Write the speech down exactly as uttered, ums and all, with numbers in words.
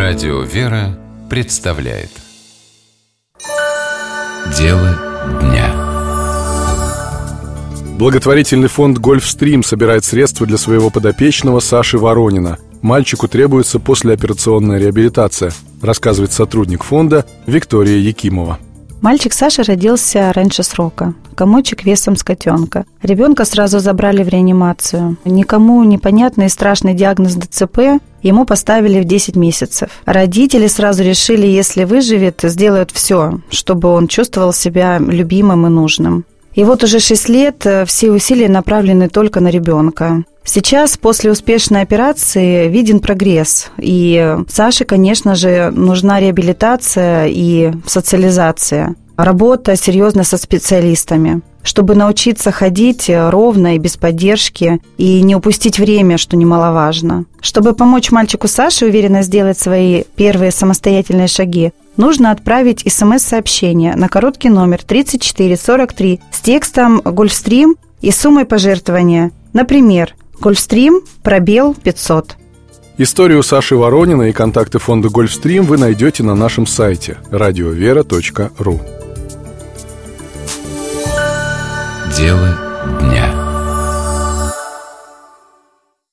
Радио «Вера» представляет Дело дня. Благотворительный фонд «Гольфстрим» собирает средства для своего подопечного Саши Воронина. Мальчику требуется послеоперационная реабилитация, рассказывает сотрудник фонда Виктория Якимова. Мальчик Саша родился раньше срока. Комочек весом с котенка. Ребенка сразу забрали в реанимацию. Никому непонятный и страшный диагноз ДЦП ему поставили в десять месяцев. Родители сразу решили, если выживет, сделают все, чтобы он чувствовал себя любимым и нужным. И вот уже шесть лет все усилия направлены только на ребенка. Сейчас, после успешной операции, виден прогресс. И Саше, конечно же, нужна реабилитация и социализация. Работа серьезно со специалистами, чтобы научиться ходить ровно и без поддержки, и не упустить время, что немаловажно. Чтобы помочь мальчику Саше уверенно сделать свои первые самостоятельные шаги, нужно отправить смс-сообщение на короткий номер тридцать четыре сорок три с текстом «Гольфстрим» и суммой пожертвования. Например, «Гольфстрим, пробел пятьсот». Историю Саши Воронина и контакты фонда «Гольфстрим» вы найдете на нашем сайте радиовера точка ру. Дело дня.